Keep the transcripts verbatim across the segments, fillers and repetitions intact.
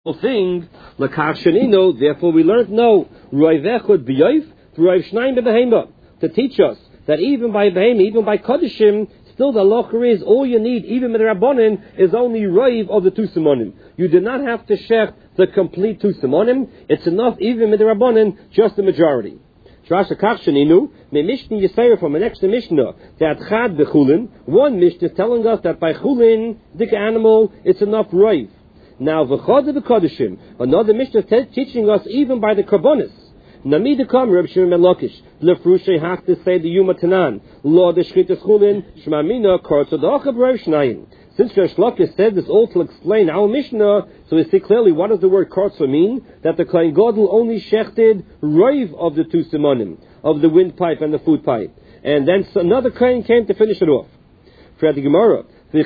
thing, Lakach Shanino, therefore we learned no, Roiv Echad B'yoif, Roiv Shnayim B'Behema, to teach us that even by Behema, even by Kodeshim, still the halacha is all you need, even with the Rabbanim, is only Roiv of the two Simonim. You do not have to shech the complete two Simonim, it's enough even with the Rabbanim, just the majority. Shrash Lakach Shanino, me Mishnah Yisayra from the next Mishnah, that Chad B'Chulin, one Mishnah is telling us that by Chulin, dik animal, it's enough Roiv. Now, v'chad b'kodeshim, another Mishnah is teaching us even by the karbonis. Namida kam Reb Shimon ben Lakish, lefrushay hach to say the Yuma Tanan, lo de shchitas chulin, shmamina kartzodacha b'rev shnayim. Since Resh Lakish said this all to explain our Mishnah, so we see clearly what does the word kartzo mean? That the Kohen Gadol only shechted roiv of the two simonim, of the windpipe and the food pipe. And then another Kohen came to finish it off. For the Gemara,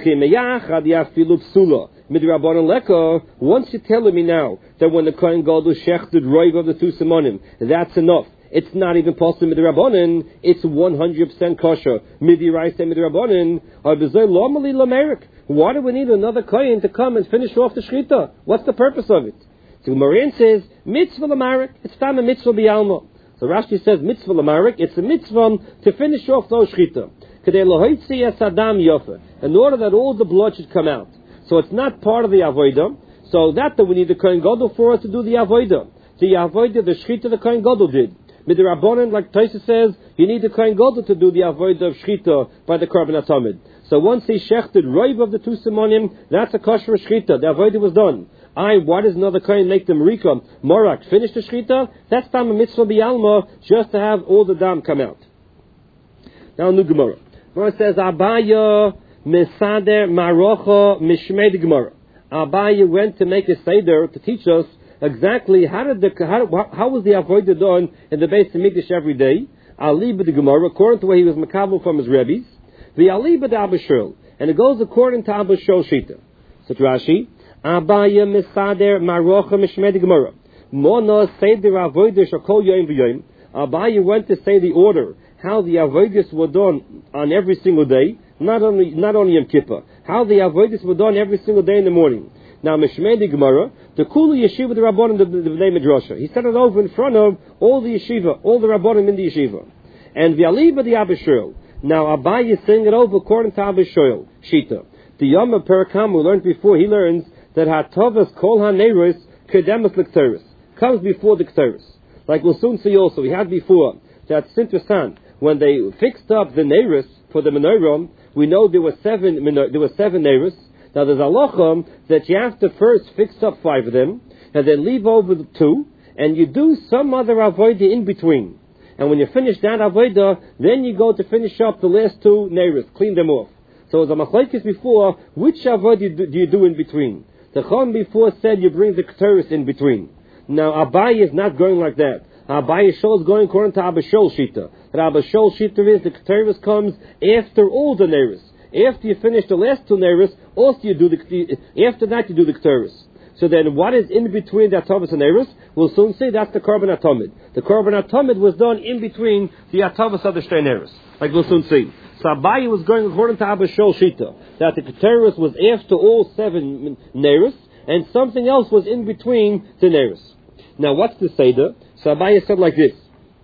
once you're telling me now that when the Kohen Gadol shechted roiv of the two simonim, that's enough. It's not even possible with the Rabbanan. It's one hundred percent kosher. Midi rice and midi Rabbanan. Why do we need another Kohen to come and finish off the shechita? What's the purpose of it? So Marin says mitzvah lamarik. It's time a mitzvah biyalma. So Rashi says mitzvah lamarik. It's a mitzvah to finish off those shechita. In order that all the blood should come out. So it's not part of the avodah. So that that we need the Kohen Gadol for us to do the avodah. The avodah, the shechita the Kohen Gadol did. With the Rabbanan, like Taisa says, you need the Kohen Gadol to do the avodah of shechita by the Korban HaTamid. So once he shechted roiv of the two simonim, that's a kosher shechita. The avodah was done. I, why does another Kohen make the Marika, Morak, finish the shechita? That's time a mitzvah b'yalma, just to have all the dam come out. Now, new Gemara. Gemara says, Abaya Mesader Marocha Mishmei Gemara. Abaya went to make a seder to teach us exactly how did the how, how was the avodah done in the Beis Hamikdash every day. Ali b'the Gemara, according to where he was makabel from his rebbes. The Ali b'the Abba Shul, and it goes according to Abba Shul Shita. So Rashi, Abaya Mesader Marocha Mishmei Gemara. Mona seder avodah shakol yom v'yom. Abaya went to say the order how the avodas were done on every single day, not only not only Yom Kippur, how the avodas were done every single day in the morning. Now, Mishmei the Gemara, the Kulu Yeshiva the Rabbanim the Bnei Midrasha. He said it over in front of all the yeshiva, all the Rabbanim in the yeshiva, and V'aliba the Abba Shul. Now, Abaye is saying it over according to Abba Shul Shita. The Yom Perakam we learned before. He learns that Hatavas Kol HaNeiros Kedemus L'Kteris comes before the Kteris. Like we'll soon see also. We had before that it's interesting. When they fixed up the Neiros for the menorah, we know there were seven there were seven Neiros. Now there's a halachah that you have to first fix up five of them, and then leave over the two, and you do some other avodah in between. And when you finish that avodah, then you go to finish up the last two Neiros, clean them off. So as a machlokes before, which avodah do you do in between? The Chacham before said you bring the Ketores in between. Now Abaye is not going like that. Abaye Shol is going according to Abba Shol Shita. The Abba Shol Shita is the Ketores comes after all the Neiros. After you finish the last two Neiros, also you do the after that you do the Ketores. So then, what is in between the Atavos and Neiros? We'll soon see that's the Korban HaTamid. The Korban HaTamid was done in between the Atavos of the Shtei Neiros, like we'll soon see. So Abaye was going according to Abba Shol Shita that the Ketores was after all seven Neiros, and something else was in between the Neiros. Now, what's the Seder? So Abaye said like this: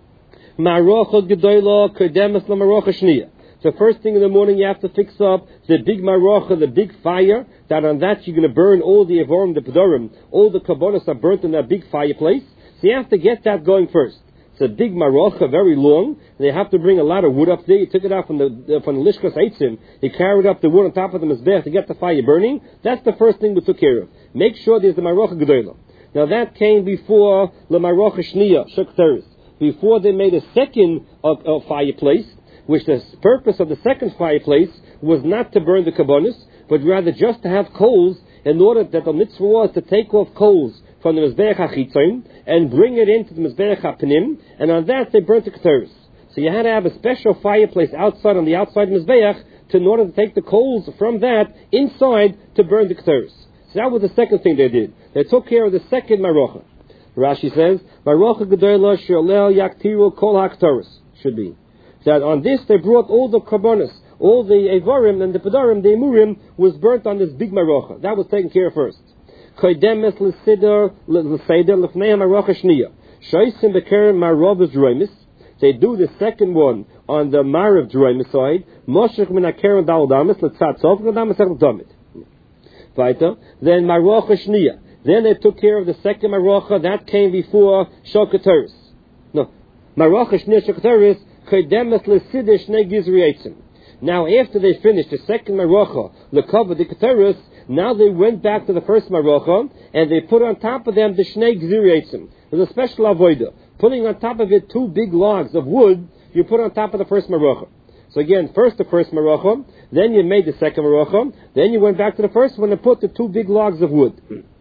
Marocha Gedola Kedemus LaMarocha Shniya. The first thing in the morning you have to fix up the big marocha, the big fire, that on that you're going to burn all the Evorim, the Pedorim, all the Kabbonos are burnt in that big fireplace. So you have to get that going first. It's a big marocha, very long. They have to bring a lot of wood up there. You took it out from the uh, from the Lishkas Eitzim. You carried up the wood on top of the Mizbech to get the fire burning. That's the first thing we took care of. Make sure there's the marocha Gedolah. Now that came before the marocha Shniya, Shuk before they made a second uh, uh, fireplace, which the purpose of the second fireplace was not to burn the kabbonis, but rather just to have coals, in order that the mitzvah was to take off coals from the Mizbeach HaChitzon and bring it into the Mizbeach HaPnim, and on that they burnt the Ketores. So you had to have a special fireplace outside, on the outside Mizbeach, to, in order to take the coals from that inside to burn the Ketores. So that was the second thing they did. They took care of the second marocha. Rashi says, Marocha Gedolah Sholel Yaktiru Kol HaKetores, should be. That on this they brought all the karbonos, all the Evorim and the Pedorim, the Emurim, was burnt on this big marocha. That was taken care of first. koidemes l'sider l'seder l'fnei marocha shniya. Shoysim bekerem marov zroimis. They do the second one on the Marav Droim side. Moshech min hakerem dal damis l'tzat sof l'damis echel tamid. Weiter. Then Marocha Shniya. Then they took care of the second Marocha that came before Shokateris. No, Marocha Shniya Shokateris kodemes l'sideh shnei gizri eitzim. Now after they finished the second Marocha l'kavod the Kateris, now they went back to the first Marocha and they put on top of them the shnei gizri eitzim. There's a special avodah. Putting on top of it two big logs of wood, you put on top of the first marocha. So again, first the first marocha, then you made the second marocha, then you went back to the first one and put the two big logs of wood.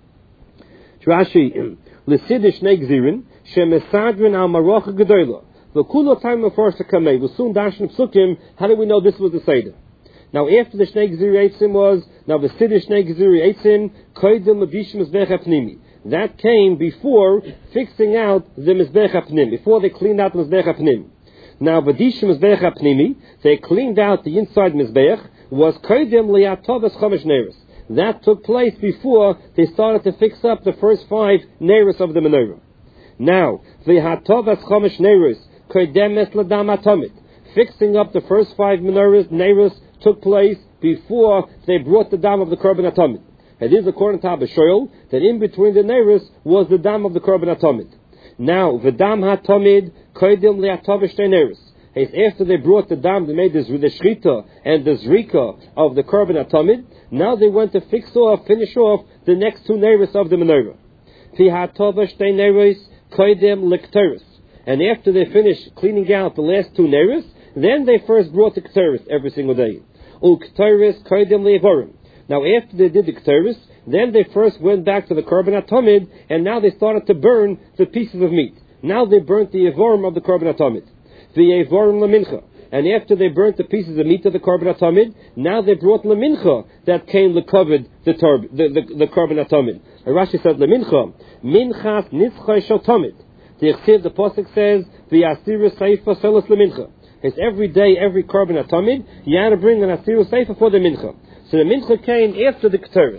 Rashi, l'sidish negzirin, shemesadrin al marocha gedoyla. V'kulo time of first kamei. We'll soon dash in psukim. How do we know this was the seder? Now after the shnei gziri eitzim was, now the sidish shnei gziri eitzim, koidim l'bishim mizbech hapnimi. That came before fixing out the Mizbech HaPnim, before they cleaned out the Mizbech HaPnim. Now, V'dishim Mizbech HaPnimi, they cleaned out the inside Mizbech, was Kodim Li'atovas Chomesh Neiros. That took place before they started to fix up the first five Neiros of the menorah. Now, V'hatovas Chomesh Neiros, Kodim Es L'Dam HaTomit. Fixing up the first five menorahs, Neiros, took place before they brought the dam of the Korban HaTomit. It is according to Abba Shoyl that in between the neiros was the dam of the Korban HaTomid. Now, the dam HaTomid koidim le'atovish neiros. After they brought the dam, they made this, the shchita and the zrika of the Korban HaTomid. Now they went to fix off, finish off the next two neiros of the menorah. Fi hatovish neiros koidim lekteris. And after they finished cleaning out the last two neiros, then they first brought the kteris every single day. Ul kteris koidim le'avorim. Now, after they did the Ketores, then they first went back to the Korban HaTomid, and now they started to burn the pieces of meat. Now they burnt the Evorim of the Korban HaTomid. The Evorim LaMincha. And after they burnt the pieces of meat of the Korban HaTomid, now they brought LaMincha that came LaKovid, the, torb, the, the, the Korban HaTomid. And Rashi said, LaMincha, Minchas Nitzchay Shal Tomid. The Echsiv, the Pasuk says, the Asirus Seifa Selos LaMincha. It's every day, every Korban HaTomid, you have to bring an Asirus Seifa for the Mincha. So the mincha came after the Ketores.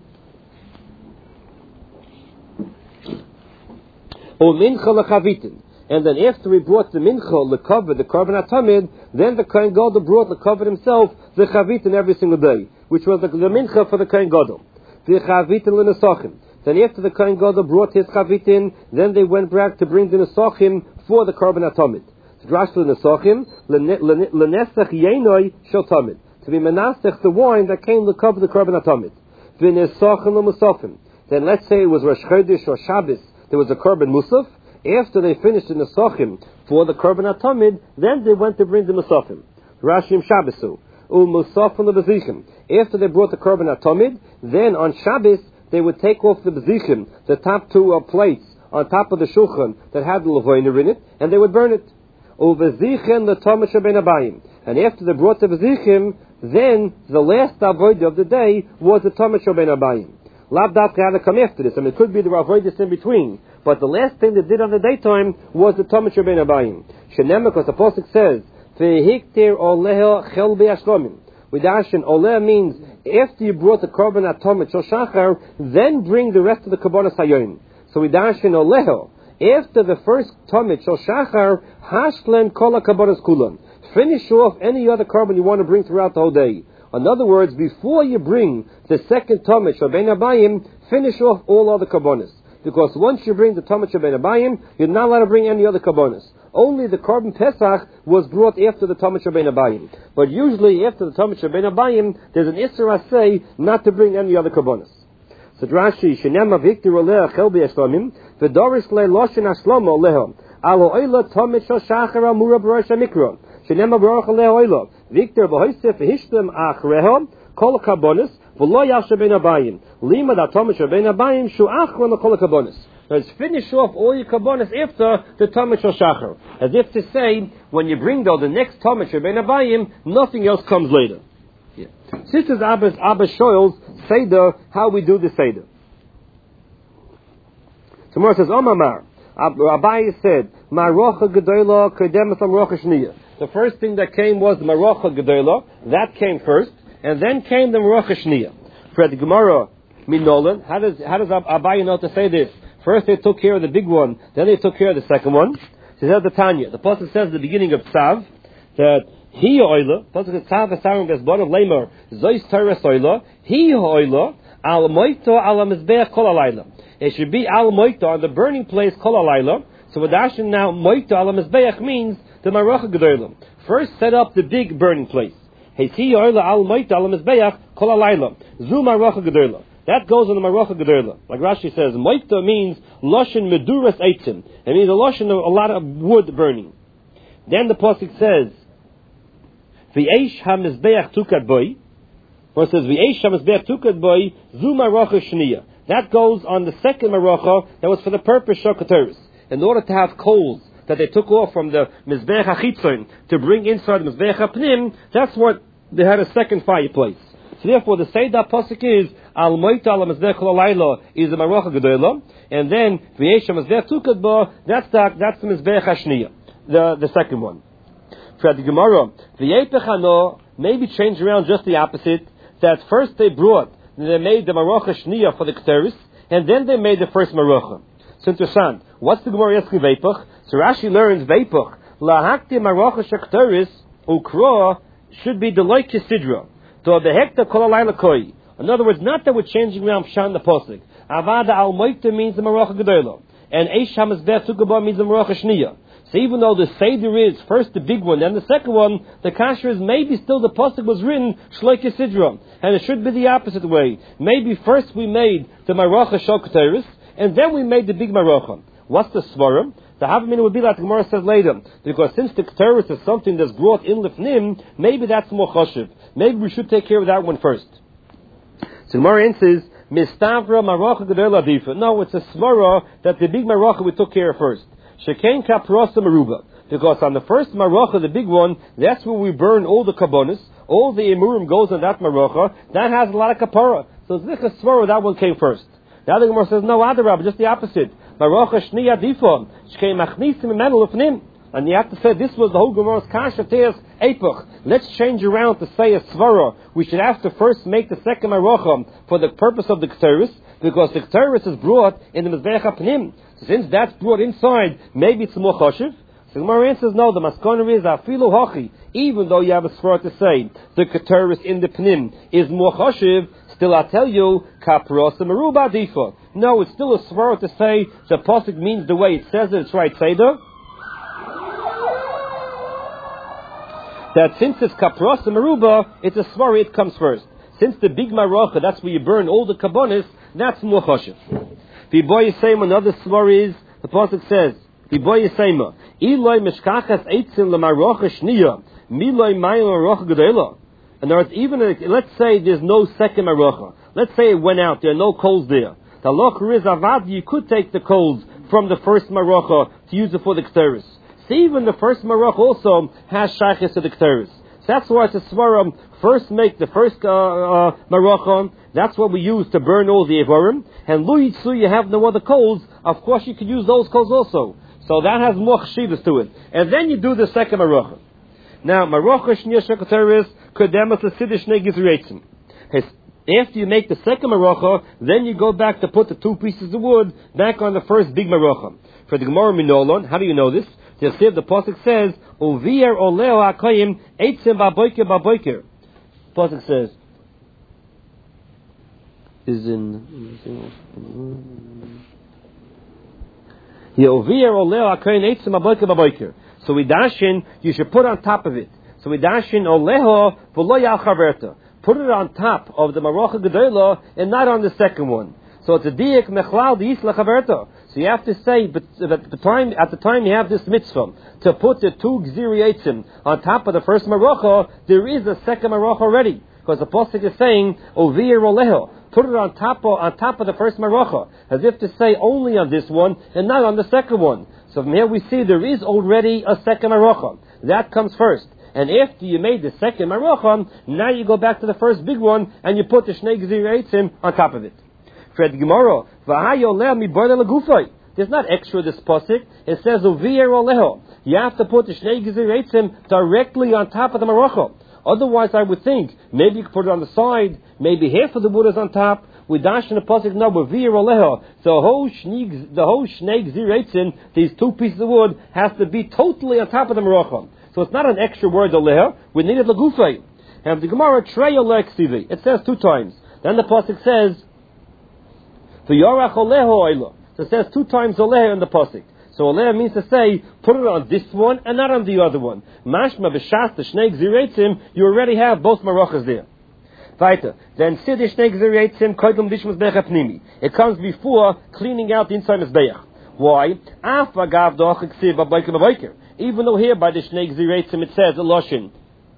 Or mincha lechavitin. And then after we brought the mincha lecover, the Korban HaTomid, then the Kohen Gadol brought lecover himself the chavitin every single day, which was the, the mincha for the Kohen Gadol. The chavitin lenesachim. Then after the Kohen Gadol brought his chavitin, then they went back to bring the nesachim for the Korban HaTomid. Drash lenesachim lenesach yenoi shel tamid. To be menasech the wine that came to cover the Korban HaTomid. V'nesachem l'musafim. Then let's say it was Rosh Chodesh or Shabbos, there was a Korban Musaf. After they finished the nesachim for the Korban HaTomid, then they went to bring the musafim. Rashim Shabbosu. U'musafim l'bezichim. After they brought the Korban HaTomid, then on Shabbos they would take off the bezichim, the top two uh, plates on top of the shulchan that had the levoiner in it, and they would burn it. U'vezichim l'tomah shebein habayim. And after they brought the bezichim, then the last avodah of the day was the Tomah Shobein Habayim. Lav Dafka had to come after this. I mean, it could be the avodah in between, but the last thing they did on the daytime was the Tomah Shobein Habayim. Shenemah, because the pasuk says, "Vehikter oleha chel be'ashlamim." We dashin oleh means after you brought the Korban HaTomid Shel Shachar, then bring the rest of the Kabbanas Hayoim. So we dashin oleha after the first Tomid Shel Shachar, hashlen kol Kabbanas kulan. Finish off any other carbon you want to bring throughout the whole day. In other words, before you bring the second Tomah Shobein Habayim, finish off all other karbonos. Because once you bring the Tomah Shobein Habayim, you're not allowed to bring any other karbonos. Only the Korban Pesach was brought after the Tomah Shobein Habayim. But usually after the Tomah Shobein Habayim, there's an Isser Asay not to bring any other karbonos. So Rashi, Shenema Victor Oleh Chel Be'Eshlamim, V'Doris Le Loshen Aslama Oleha, Alo Oila Tomah Shel Shachar Amura B'Rosh HaMikra. Shenema Baruch Le'oilo. Victor B'Hoysef V'Hishtem Achreho Kol Karbonis V'Lo Yal Shobein Habayim Lima Da Tomah Shobein Habayim Shu Achron Kol Karbonis. Let's finish off all your karbonis after the Tomah Shel Shachar, as if to say, when you bring though the next Tomah Shobein Habayim, nothing else comes later. Yeah. This is Abba Abba Shoyl's Seder, how we do the Seder. Tomorrow says, Omamar. Abaye said, Marocha Gedola Kedemas Marocha Shniya. The first thing that came was the Marocha Gedola. That came first, and then came the Marocha Shniya. For the Gemara Minolan. How does how does Abaye know to say this? First they took care of the big one, then they took care of the second one. So here's the Tanya. The pasuk says at the beginning of Tzav that he oila. Pasuk says Tzav esarim besbon of lemer zois teres oila. He oila al moito al mizbeach kol alayla. It should be al moito on the burning place kol alayla. So with Dashin now moito al mizbeach means the marocha gedolim. First set up the big burning place. He oila al moito al mizbeach kol alayla. Zu marocha gedolim. That goes on the Marocha Gedola. Like Rashi says, Moita means Loshen Meduras Eitzim. It means a Loshen of a lot of wood burning. Then the Pasuk says, V'eish ha-mizbeach tukad boi. Or it says, V'eish ha-mizbeach tukad boi, Zu Marocha Shniya. That goes on the second Marocha that was for the purpose of Keteris. In order to have coals that they took off from the Mizbeach HaChitzon to bring inside the Mizbeach HaPnim, that's what they had a second fireplace. So therefore, the Seidah Pasuk is Al Moita Al Mizbeach Lalayla is the Marocha Gedola, and then V'yesha Mizbeach Tukad Bo, that's the that's the Mizbeach Hashniya, the the second one. For the Gemara, V'yepech Hano maybe change around just the opposite. That first they brought, they made the Marocha Shniya for the Keteris, and then they made the first Marocha. So interesting. What's the Gemara asking V'yepech? So Rashi learns V'yepech Lahakti Marocha Shekteris Ukra should be the Loik Sidra. So the hekta kol alayla koi. In other words, not that we're changing around Pshan the Pasuk. Avada al moita means the Marocha Gedola. And Eish HaMizbeach Tukaba means the Marocha Shniya. So even though the Seder is first the big one, then the second one, the kasher is maybe still the Pasuk was written Shloike Sidra. And it should be the opposite way. Maybe first we made the Marocha Shoketeris, and then we made the big Marocha. What's the Svarim? The Havamina would be like the Gemara says later, because since the Keteris is something that's brought in Lifnim, maybe that's more choshev. Maybe we should take care of that one first. So Gemara answers, Mistavra Marocha Gedola Difa. No, it's a Svara that the big Marocha we took care of first. Shekain Kaprosa Maruba. Because on the first Marocha, the big one, that's where we burn all the Kabbonis, all the Emurim goes on that Marocha, that has a lot of Kapara. So it's like a Svara, that one came first. The other Gemara says, no, Adarab, just the opposite. Marocha Shniya Difa. Shekain Machnisim Imenu Lefnim. And you have to say this was the whole Gemara's kasha teres epoch. Let's change around to say a svara. We should have to first make the second marocha for the purpose of the Keteris, because the Keteris is brought in the Mizbeach HaPnim. So since that's brought inside, maybe it's more choshev. So Gemara answers no. The maskona is afilu hachi. Even though you have a svara to say the Keteris in the Pnim is more choshev, still I tell you kapros meruba difa. No, it's still a svara to say the pasuk means the way it says it. It's right seder. That since it's kapros and meruba, it's a svara, it comes first. Since the big marocha, that's where you burn all the kabbonis, that's more choshev. The boy Yisayim, another svara is, the pasuk says, the boy Yisayim, Iloi mishkachas eitzim lemarocha shniya, miloi mayim marocha gedola. In other words, even if, let's say there's no second marocha. Let's say it went out, there are no coals there. The loch is avad, you could take the coals from the first marocha to use it for the Keteris. So even the first Maroch also has shaykhis to the Keteris. So that's why it's a svaram. First make the first uh, uh, Maroch. That's what we use to burn all the Evorim. And Lu Yitzu, you have no other coals. Of course you could use those coals also. So that has more chshivas to it. And then you do the second Maroch. Now, Maroch Shniya Keteris Kodemas L'Siddish Shnei Gizreitzim. After you make the second Maroch, then you go back to put the two pieces of wood back on the first big Maroch. For the Gemara Minolon, how do you know this? The the pasuk says, "Uvier oleo hakayim eitzim baboiker baboiker." Pasuk says, "Is in yeah, uvier oleo hakayim eitzim baboiker baboiker." So we dashin, you should put on top of it. So we dashin oleho v'lo yal chaverta. Put it on top of the marocha gedola and not on the second one. So it's a diak mechlal diisla chaverta. So you have to say, but at the time, at the time you have this mitzvah to put the two gziri eitzim on top of the first marocha, there is a second marocha already, because the pasuk is saying ovir oleho. Put it on top of on top of the first marocha, as if to say only on this one and not on the second one. So from here we see there is already a second marocha that comes first. And after you made the second marocha, now you go back to the first big one and you put the shnei gziri eitzim on top of it. Fred Gemara, there's not extra this pasuk. It says uvier oleho. You have to put the shnei gziri eitzim directly on top of the marocha. Otherwise, I would think maybe you could put it on the side. Maybe half of the wood is on top. We dash in the pasuk no b'vir oleha. So whole shneig, the whole shneig zireitzin, these two pieces of wood, has to be totally on top of the meracha. So it's not an extra word oleha. We need it legufay. And the Gemara trey oleksivi. It says two times. Then the pasuk says v'yorach oleha oila. So it says two times oleha in the pasuk. So oleha means to say, put it on this one and not on the other one. Mashma b'shas the shneig zireitzim, you already have both marachas there. Weiter. Then sid the shneig zireitzim koydem dish mizbeach apnimi. It comes before cleaning out the inside mizbeach. Why? Af agav doch ksiv b'boiker b'boiker. Even though here by the shneig zireitzim it says a loshin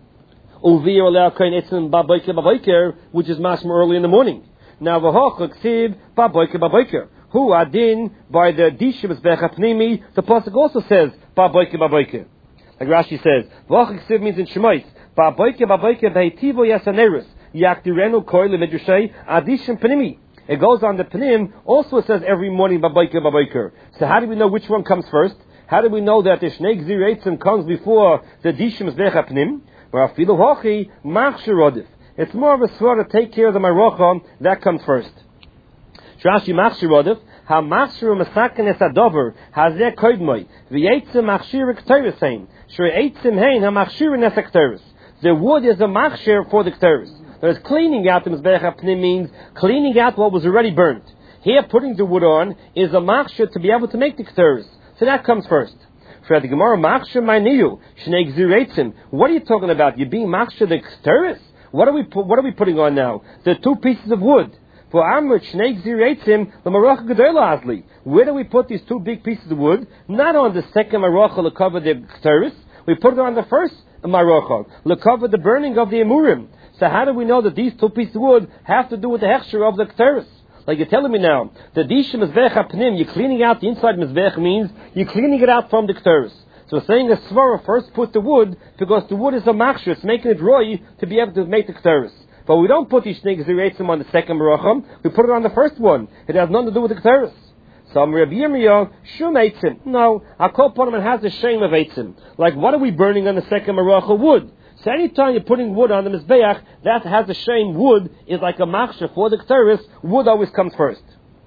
uvir oleh koyin etzim b'boiker b'boiker, which is mashma early in the morning. Now v'hoch ksiv b'boiker b'boiker. Who adin by the dishim mizbeach apnimi? The pasuk also says b'boiker b'boiker. Like Rashi says, v'hoch ksiv means in Shemais b'boiker b'boiker v'hitivo yasanerus yaktirenu koil medrashay adishim pnimi. It goes on the pnim. Also, it says every morning b'boiker b'boiker. So how do we know which one comes first? How do we know that the shneig zireitzim comes before the dishim mizbeach apnim? V'afilu hochi machshir rodif. It's more of a svara to take care of the marocha that comes first. Rashi machshir rodif ha machshir masaken es adover hazeh koidmoi v'yetzim machshir k'teres hein shrei eitzim hein ha machshir nes k'teres. The wood is a machshir for the k'teres. There's cleaning out the mizbeach apnim means cleaning out what was already burnt. Here, putting the wood on is a machshir to be able to make the k'teres. So that comes first. For the Gemara, machshir ma'niyu shneig zireitzim. What are you talking about? You're being machshir the k'teres? What are we pu- What are we putting on now? The two pieces of wood. For Amrit shneig zireitzim the marocha gedola asli. Where do we put these two big pieces of wood? Not on the second marocha to cover the k'teres. We put it on the first marocha to cover the burning of the emurim. So how do we know that these two pieces of wood have to do with the hechsher of the k'teres? Like you're telling me now, the dishim mizbeach apnim, you're cleaning out the inside mizbeach means you're cleaning it out from the k'teres. So saying a svara first put the wood because the wood is a machshir, it's making it roy to be able to make the k'teres. But we don't put these shneig zireitzim on the second maracham, we put it on the first one. It has nothing to do with the k'teres. Some Rabbi Yirmiyah, shum eitzim. No, our kol ponim has the shame of eitzim. Like what are we burning on the second maracha? Wood. So anytime you're putting wood on the mizbeach, that has the shame. Wood is like a machshir for the k'teres. Wood always comes first.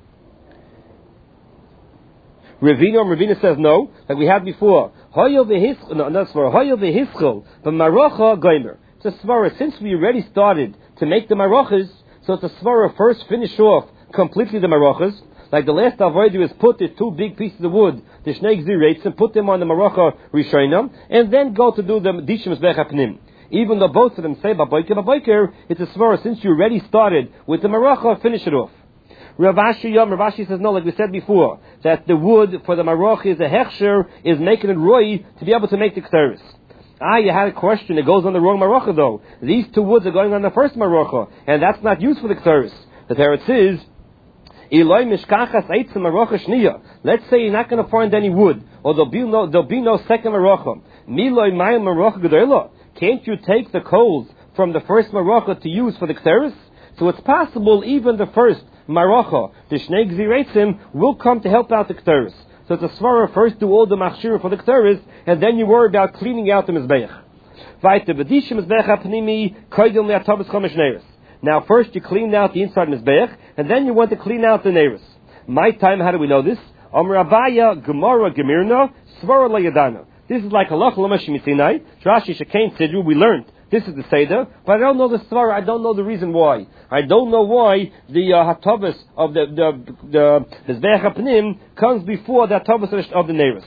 Ravina, Ravina says no, like we had before. Hoyo v'hischol, no, not svara. Hoyo v'hischol, v'marocha goymer. It's a svara. Since we already started to make the marochas, so it's a svara first finish off completely the marochas. Like the last avodah is put the two big pieces of wood, the shneig zireitzim, and put them on the marocha rishonah, and then go to do the dishim mizbeach apnim. Even though both of them say b'boiker b'boiker, it's a svara. Since you already started with the marocha, finish it off. Rav Ashi Yom, Rav Ashi says no, like we said before, that the wood for the marocha is a hechsher, is making it roy to be able to make the k'teres. Ah, you had a question. It goes on the wrong marocha though. These two woods are going on the first marocha, and that's not used for the k'teres. The teretz is, let's say you're not going to find any wood, or there'll be no there'll be no second marocha. Can't you take the coals from the first marocha to use for the k'teres? So it's possible even the first marocha, the shneig zireitzim, will come to help out the k'teres. So it's a svara first do all the machshira for the k'teres, and then you worry about cleaning out the mizbeach. Now first you clean out the inside mizbeach, and then you want to clean out the neiros. My time, how do we know this? Amar Abaya Gemara Gemirna Svara Layadana. This is like halach l'mashimitinai. Rashi Shekain Sidru. We learned this is the seder, but I don't know the svara. I don't know the reason why. I don't know why the uh, hatavas of the the the mizbeach apnim comes before the hatavas of the neiros.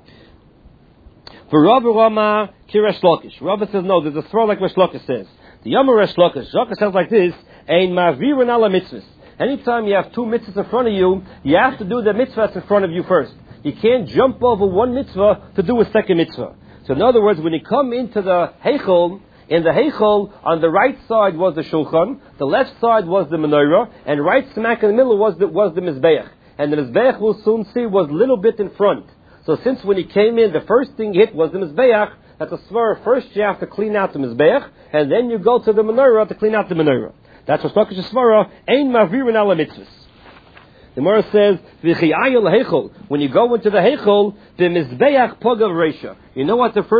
For Rabbi Rama Kiresh Lakish, Rabbi says no. There's a svara like Resh Lakish says. The Yom Resh Lakish, Lakish says like this: Ein mavirin ala mitzvahs. Anytime you have two mitzvahs in front of you, you have to do the mitzvahs in front of you first. You can't jump over one mitzvah to do a second mitzvah. So in other words, when you come into the heichal, in the heichal, on the right side was the shulchan, the left side was the menorah, and right smack in the middle was the was the mizbeach. And the mizbeach, we'll soon see, was a little bit in front. So since when he came in, the first thing hit was the mizbeach. That's a svara. First you have to clean out the mizbeach, and then you go to the menorah to clean out the menorah. That's what Lakish svara. Ein mavirin ala mitzvahs. The Gemara says, "V'chiyayil heichol." When you go into the heichol, the mizbeach pogav reisha. You know what the first